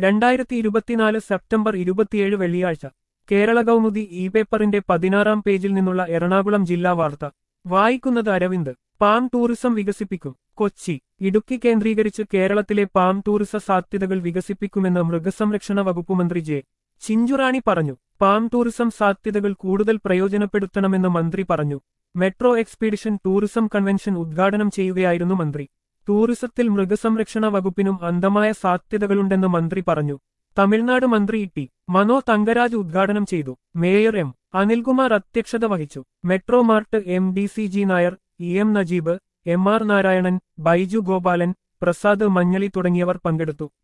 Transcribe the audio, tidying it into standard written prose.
2024 September 27 വെള്ളിയാഴ്ച Kerala Kaumudi E പേപ്പറിന്റെ 16-ാം പേജിൽ നിന്നുള്ള എറണാകുളം ജില്ലാ വാർത്ത വായിക്കുന്നത് അരവിന്ദ്. പാം ടൂറിസം വികസിപ്പിക്കും. കൊച്ചി. ഇടുക്കി കേന്ദ്രീകരിച്ച് കേരളത്തിലെ പാം ടൂറിസ സാധ്യതകൾ വികസിപ്പിക്കുമെന്ന് മൃഗസംരക്ഷണ വകുപ്പ് മന്ത്രി ജെ. ചിഞ്ചുറാണി പറഞ്ഞു. പാം ടൂറിസം സാധ്യതകൾ കൂടുതൽ പ്രയോജനപ്പെടുത്തണമെന്ന് മന്ത്രി പറഞ്ഞു. മെട്രോ എക്സ്പീഡിഷൻ ടൂറിസം കൺവെൻഷൻ ഉദ്ഘാടനം ചെയ്യുകയായിരുന്നു മന്ത്രി. ടൂറിസത്തിൽ മൃഗസംരക്ഷണ വകുപ്പിനും അന്തമായ സാധ്യതകളുണ്ടെന്ന് മന്ത്രി പറഞ്ഞു. തമിഴ്നാട് മന്ത്രി ടി. മനോ തങ്കരാജ് ഉദ്ഘാടനം ചെയ്തു. Mayor M. അനിൽകുമാർ അധ്യക്ഷത വഹിച്ചു. Metro mart MD Nair, EM Najeeb, MR Narayanan, Baiju Gopalan, Prasad Manjali തുടങ്ങിയവർ പങ്കെടുത്തു.